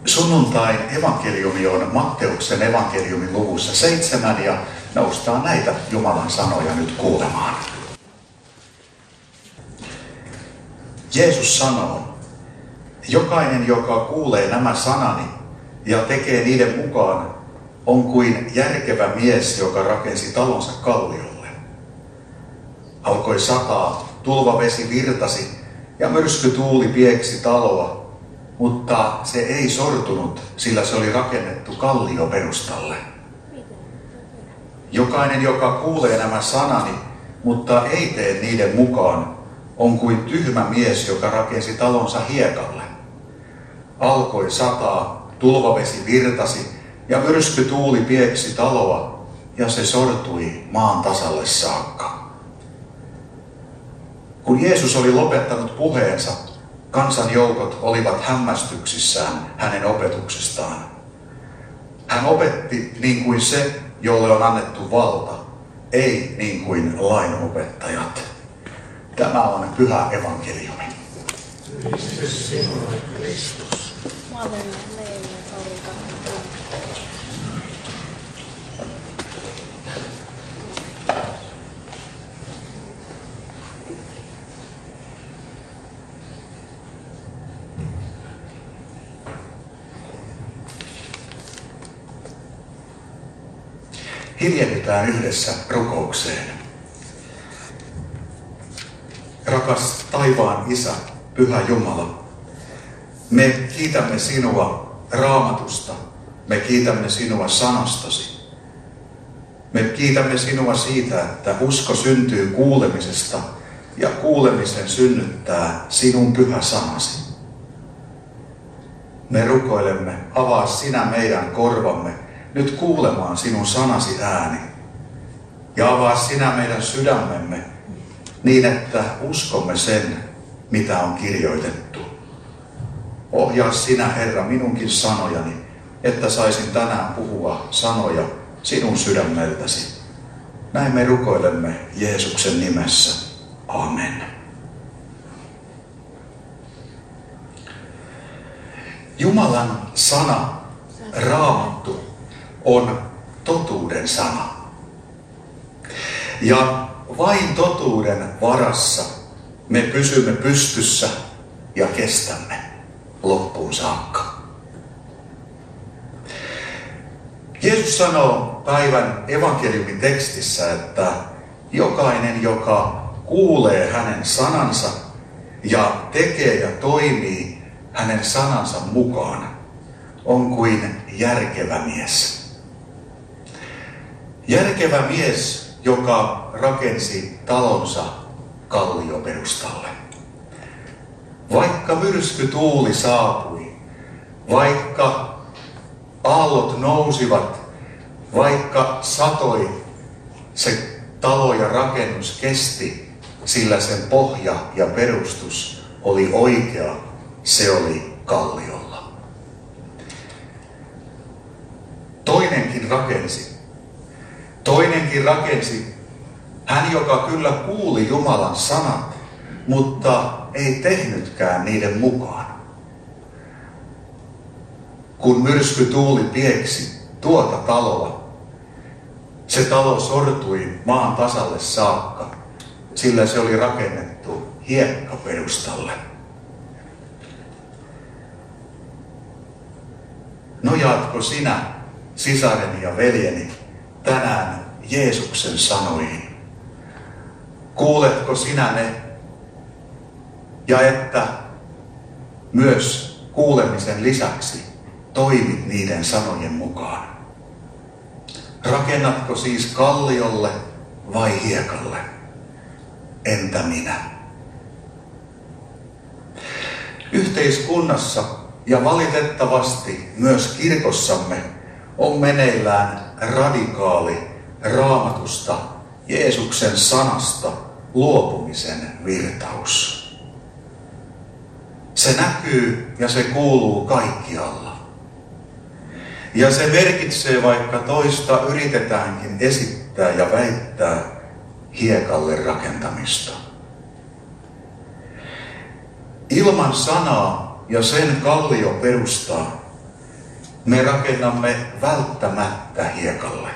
Sunnuntain evankeliumi on Matteuksen evankeliumin luvussa 7 ja noustaan näitä Jumalan sanoja nyt kuulemaan. Jeesus sanoo, jokainen, joka kuulee nämä sanani ja tekee niiden mukaan, on kuin järkevä mies, joka rakensi talonsa kalliolle. Alkoi sataa, tulvavesi virtasi ja myrskytuuli pieksi taloa, mutta se ei sortunut, sillä se oli rakennettu kallioperustalle. Jokainen, joka kuulee nämä sanani, mutta ei tee niiden mukaan, on kuin tyhmä mies, joka rakensi talonsa hiekalle. Alkoi sataa, tulvavesi virtasi ja myrskytuuli pieksi taloa, ja se sortui maan tasalle saakka. Kun Jeesus oli lopettanut puheensa, kansanjoukot olivat hämmästyksissään hänen opetuksestaan. Hän opetti niin kuin se, jolle on annettu valta, ei niin kuin lainopettajat. Tämä on pyhä evankeliumi. Hiljennytään yhdessä rukoukseen. Rakas taivaan Isä, Pyhä Jumala, me kiitämme sinua Raamatusta, me kiitämme sinua sanastasi. Me kiitämme sinua siitä, että usko syntyy kuulemisesta ja kuulemisen synnyttää sinun pyhä sanasi. Me rukoilemme, avaa sinä meidän korvamme nyt kuulemaan sinun sanasi ääni ja avaa sinä meidän sydämemme niin, että uskomme sen, mitä on kirjoitettu. Ohjaa sinä, Herra, minunkin sanojani, että saisin tänään puhua sanoja sinun sydämeltäsi. Näin me rukoilemme Jeesuksen nimessä. Amen. Jumalan sana, Raamattu, on totuuden sana. Ja vain totuuden varassa me pysymme pystyssä ja kestämme loppuun saakka. Jeesus sanoo päivän evankeliumin tekstissä, että jokainen, joka kuulee hänen sanansa ja tekee ja toimii hänen sanansa mukaan, on kuin järkevä mies. Järkevä mies, joka rakensi talonsa kallioperustalle. Vaikka myrskytuuli saapui, vaikka aallot nousivat, vaikka satoi, se talo ja rakennus kesti, sillä sen pohja ja perustus oli oikea, se oli kalliolla. Toinenkin rakensi, hän joka kyllä kuuli Jumalan sanat, mutta ei tehnytkään niiden mukaan. Kun myrskytuuli pieksi tuota taloa, se talo sortui maan tasalle saakka, sillä se oli rakennettu hiekkaperustalle. Nojaatko sinä, sisareni ja veljeni, tänään Jeesuksen sanoihin? Kuuletko sinä ne? Ja että myös kuulemisen lisäksi toimit niiden sanojen mukaan. Rakennatko siis kalliolle vai hiekalle? Entä minä? Yhteiskunnassa ja valitettavasti myös kirkossamme on meneillään radikaali Raamatusta, Jeesuksen sanasta luopumisen virtaus. Se näkyy ja se kuuluu kaikkialla. Ja se merkitsee, vaikka toista yritetäänkin esittää ja väittää, hiekalle rakentamista. Ilman sanaa ja sen kallioperustaa me rakennamme välttämättä hiekalle.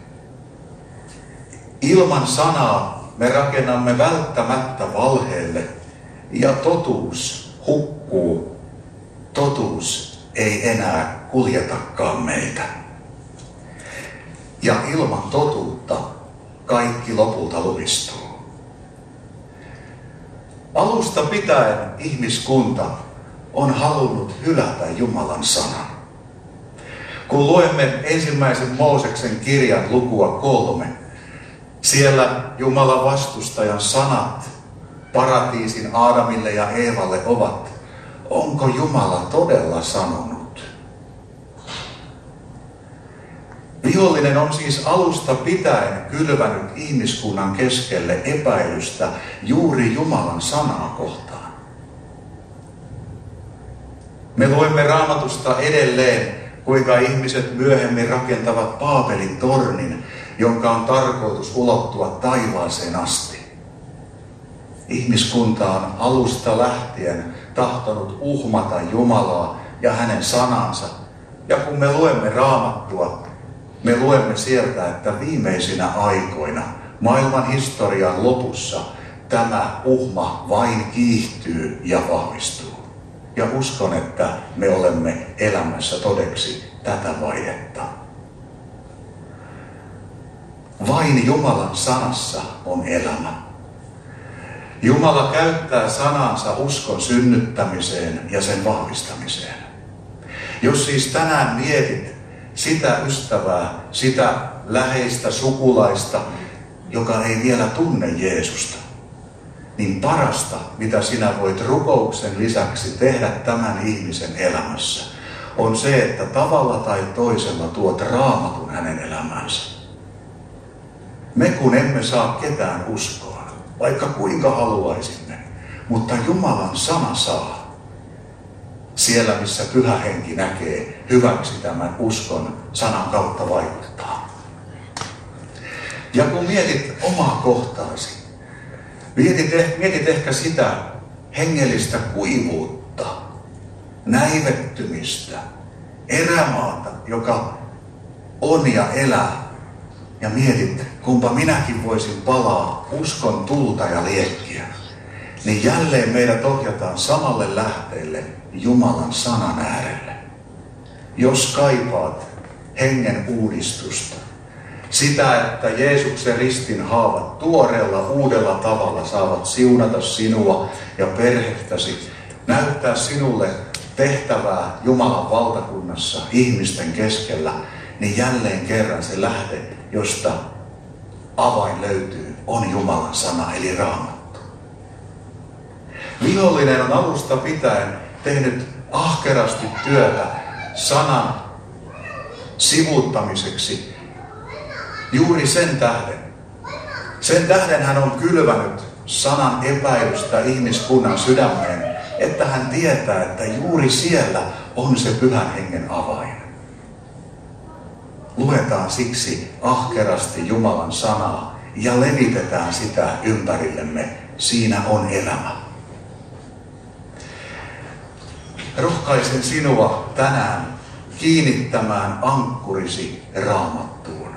Ilman sanaa me rakennamme välttämättä valheelle ja totuus hukkuu. Totuus ei enää kuljetakaan meitä. Ja ilman totuutta kaikki lopulta luhistuu. Alusta pitäen ihmiskunta on halunnut hylätä Jumalan sanan. Kun luemme ensimmäisen Mooseksen kirjan lukua 3, siellä Jumalan vastustajan sanat paratiisin Aadamille ja Eevalle ovat: onko Jumala todella sanonut? Vihollinen on siis alusta pitäen kylvänyt ihmiskunnan keskelle epäilystä juuri Jumalan sanaa kohtaan. Me luemme Raamatusta edelleen, kuinka ihmiset myöhemmin rakentavat Baabelin tornin, jonka on tarkoitus ulottua taivaaseen asti. Ihmiskunta on alusta lähtien tahtonut uhmata Jumalaa ja hänen sanansa. Ja kun me luemme Raamattua, me luemme sieltä, että viimeisinä aikoina, maailman historian lopussa, tämä uhma vain kiihtyy ja vahvistuu. Ja uskon, että me olemme elämässä todeksi tätä vaihetta. Vain Jumalan sanassa on elämä. Jumala käyttää sanansa uskon synnyttämiseen ja sen vahvistamiseen. Jos siis tänään mietit sitä ystävää, sitä läheistä sukulaista, joka ei vielä tunne Jeesusta, niin parasta, mitä sinä voit rukouksen lisäksi tehdä tämän ihmisen elämässä, on se, että tavalla tai toisella tuot Raamatun hänen elämäänsä. Me kun emme saa ketään uskoa, vaikka kuinka haluaisimme, mutta Jumalan sana saa. Siellä, missä Pyhä Henki näkee hyväksi tämän uskon sanan kautta vaikuttaa. Ja kun mietit omaa kohtaasi, mietit ehkä sitä hengellistä kuivuutta, näivettymistä, erämaata, joka on ja elää, ja mietit, kumpa minäkin voisin palaa uskon tulta ja liekkiä, niin jälleen meidät ohjataan samalle lähteelle Jumalan sanan äärelle. Jos kaipaat hengen uudistusta, sitä, että Jeesuksen ristin haavat tuoreella uudella tavalla saavat siunata sinua ja perhettäsi, näyttää sinulle tehtävää Jumalan valtakunnassa ihmisten keskellä, niin jälleen kerran se lähde, josta avain löytyy, on Jumalan sana eli Raamattu. Vihollinen on alusta pitäen tehnyt ahkerasti työtä sanan sivuuttamiseksi juuri sen tähden. Sen tähden hän on kylvänyt sanan epäilystä ihmiskunnan sydämeen, että hän tietää, että juuri siellä on se Pyhän Hengen avain. Luetaan siksi ahkerasti Jumalan sanaa ja levitetään sitä ympärillemme. Siinä on elämä. Rohkaisen sinua tänään kiinnittämään ankkurisi Raamattuun.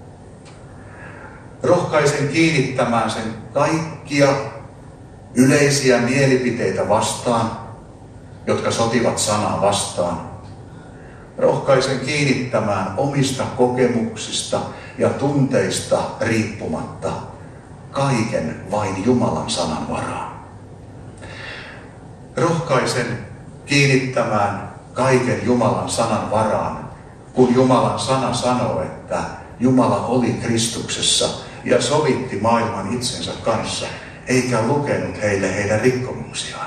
Rohkaisen kiinnittämään sen kaikkia yleisiä mielipiteitä vastaan, jotka sotivat sanaa vastaan. Rohkaisen kiinnittämään omista kokemuksista ja tunteista riippumatta kaiken vain Jumalan sanan varaan. Rohkaisen kiinnittämään kaiken Jumalan sanan varaan, kun Jumalan sana sanoo, että Jumala oli Kristuksessa ja sovitti maailman itsensä kanssa, eikä lukenut heille heidän rikkomuksiaan.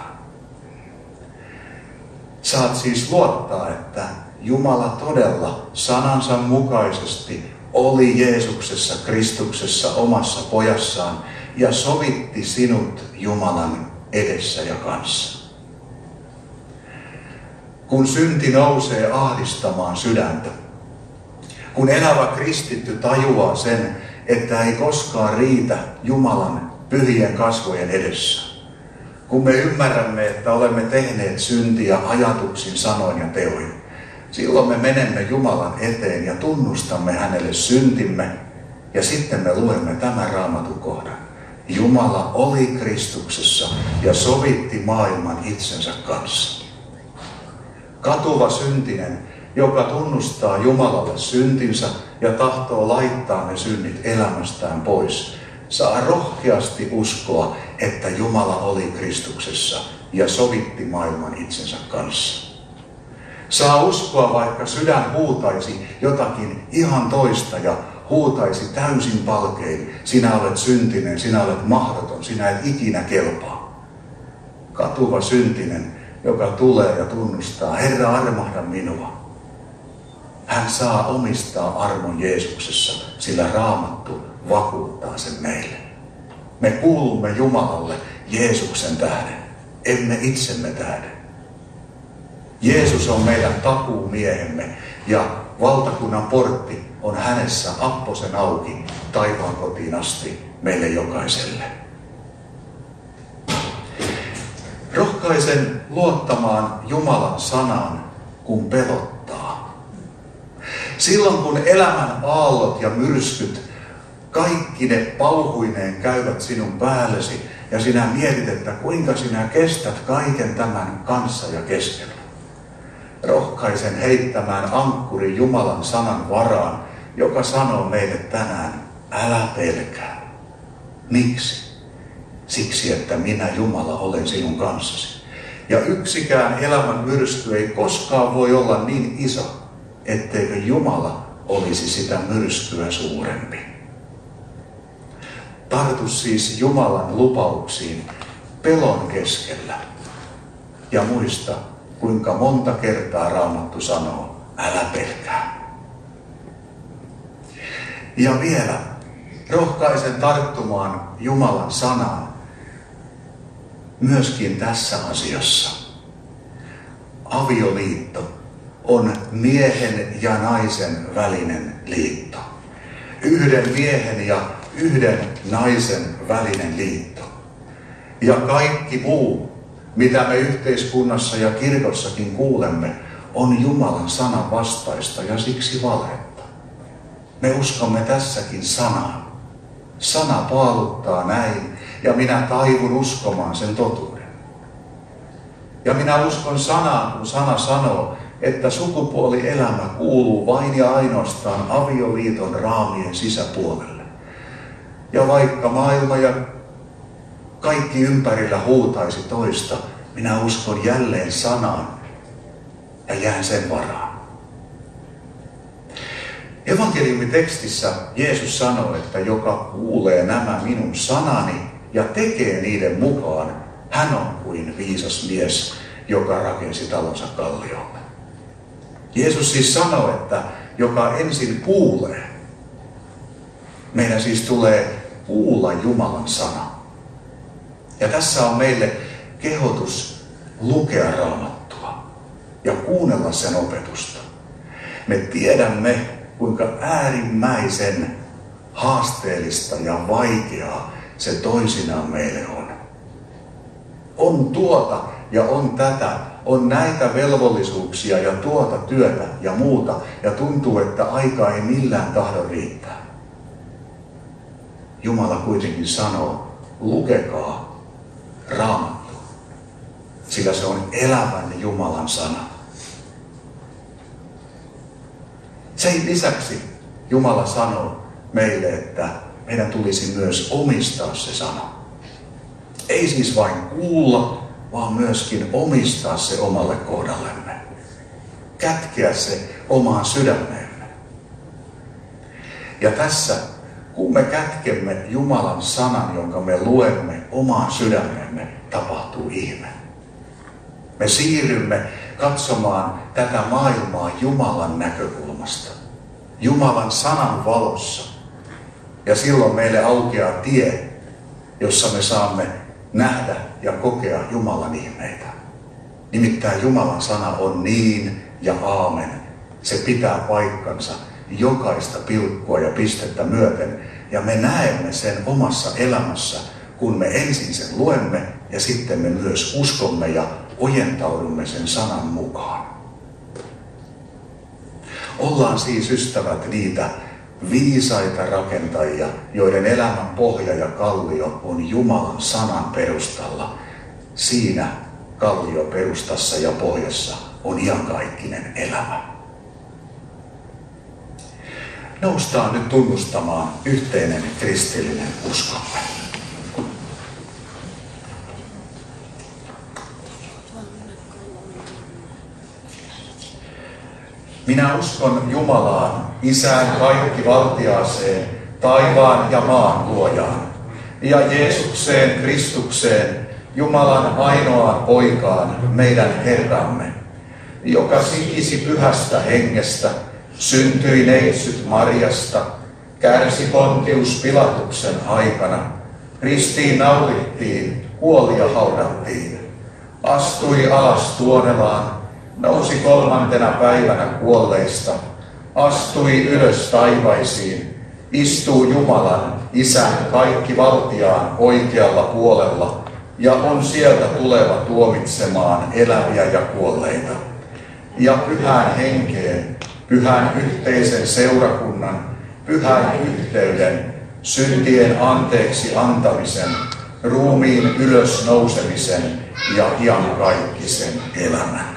Saat siis luottaa, että Jumala todella sanansa mukaisesti oli Jeesuksessa Kristuksessa omassa pojassaan ja sovitti sinut Jumalan edessä ja kanssa. Kun synti nousee ahdistamaan sydäntä, kun elävä kristitty tajuaa sen, että ei koskaan riitä Jumalan pyhien kasvojen edessä, kun me ymmärrämme, että olemme tehneet syntiä ajatuksin, sanoin ja teoin, Silloin me menemme Jumalan eteen ja tunnustamme hänelle syntimme ja sitten me luemme tämän Raamatun kohdan. Jumala oli Kristuksessa ja sovitti maailman itsensä kanssa. Katuva syntinen, joka tunnustaa Jumalalle syntinsä ja tahtoo laittaa ne synnit elämästään pois, saa rohkeasti uskoa, että Jumala oli Kristuksessa ja sovitti maailman itsensä kanssa. Saa uskoa, vaikka sydän huutaisi jotakin ihan toista ja huutaisi täysin palkein. Sinä olet syntinen, sinä olet mahdoton, sinä et ikinä kelpaa. Katuva syntinen, joka tulee ja tunnustaa, Herra, armahda minua. Hän saa omistaa armon Jeesuksessa, sillä Raamattu vakuuttaa sen meille. Me kuulumme Jumalalle Jeesuksen tähden, emme itsemme tähden. Jeesus on meidän takuumiehemme ja valtakunnan portti on hänessä apposen auki taivaan kotiin asti meille jokaiselle. Rohkaisen luottamaan Jumalan sanaan, kun pelottaa. Silloin kun elämän aallot ja myrskyt, kaikki ne pauhuineen käyvät sinun päällesi ja sinä mietit, että kuinka sinä kestät kaiken tämän kanssa ja keskellä. Rohkaisen heittämään ankkuri Jumalan sanan varaan, joka sanoo meille tänään, älä pelkää. Miksi? Siksi, että minä Jumala olen sinun kanssasi. Ja yksikään elämän myrsky ei koskaan voi olla niin iso, etteikö Jumala olisi sitä myrskyä suurempi. Tartu siis Jumalan lupauksiin pelon keskellä ja muista, kuinka monta kertaa Raamattu sanoo, älä pelkää. Ja vielä rohkaisen tarttumaan Jumalan sanaan myöskin tässä asiassa. Avioliitto on miehen ja naisen välinen liitto. Yhden miehen ja yhden naisen välinen liitto. Ja kaikki muu, mitä me yhteiskunnassa ja kirkossakin kuulemme, on Jumalan sanan vastaista ja siksi valhetta. Me uskomme tässäkin sanaan. Sana paaluttaa näin ja minä taivun uskomaan sen totuuden. Ja minä uskon sanaan, kun sana sanoo, että sukupuolielämä kuuluu vain ja ainoastaan avioliiton raamien sisäpuolelle. Ja vaikka maailma ja kaikki ympärillä huutaisi toista, minä uskon jälleen sanaan ja jään sen varaan. Evankeliumitekstissä Jeesus sanoi, että joka kuulee nämä minun sanani ja tekee niiden mukaan, hän on kuin viisas mies, joka rakensi talonsa kalliolle. Jeesus siis sanoi, että joka ensin kuulee, meidän siis tulee kuulla Jumalan sana. Ja tässä on meille kehotus lukea Raamattua ja kuunnella sen opetusta. Me tiedämme, kuinka äärimmäisen haasteellista ja vaikeaa se toisinaan meille on. On tuota ja on tätä, on näitä velvollisuuksia ja tuota työtä ja muuta, ja tuntuu, että aika ei millään tahdo riittää. Jumala kuitenkin sanoo, lukekaa Raamattu, sillä se on elävän Jumalan sana. Sen lisäksi Jumala sanoo meille, että meidän tulisi myös omistaa se sana. Ei siis vain kuulla, vaan myöskin omistaa se omalle kohdallemme. Kätkeä se omaan sydämeemme. Ja tässä, kun me kätkemme Jumalan sanan, jonka me luemme omaan sydämemme, tapahtuu ihme. Me siirrymme katsomaan tätä maailmaa Jumalan näkökulmasta. Jumalan sanan valossa. Ja silloin meille aukeaa tie, jossa me saamme nähdä ja kokea Jumalan ihmeitä. Nimittäin Jumalan sana on niin ja aamen. Se pitää paikkansa jokaista pilkkua ja pistettä myöten. Ja me näemme sen omassa elämässä, kun me ensin sen luemme ja sitten me myös uskomme ja ojentaudumme sen sanan mukaan. Ollaan siis, ystävät, niitä viisaita rakentajia, joiden elämän pohja ja kallio on Jumalan sanan perustalla. Siinä kallioperustassa ja pohjassa on iankaikkinen elämä. Noustaan nyt tunnustamaan yhteinen kristillinen uskomme. Minä uskon Jumalaan, Isään kaikkivaltiaaseen, taivaan ja maan luojaan, ja Jeesukseen Kristukseen, Jumalan ainoaan poikaan, meidän Herramme, joka sikisi pyhästä hengestä, syntyi neitsyt Marjasta, kärsi Pontius Pilatuksen aikana, ristiin naulittiin, kuoli ja haudattiin, astui alas tuonelaan, nousi 3. päivänä kuolleista, astui ylös taivaisiin, istuu Jumalan, Isän kaikkivaltiaan oikealla puolella ja on sieltä tuleva tuomitsemaan eläviä ja kuolleita. Ja pyhään henkeen, pyhän yhteisen seurakunnan, pyhän yhteyden, syntien anteeksi antamisen, ruumiin ylös nousemisen ja iankaikkisen elämän.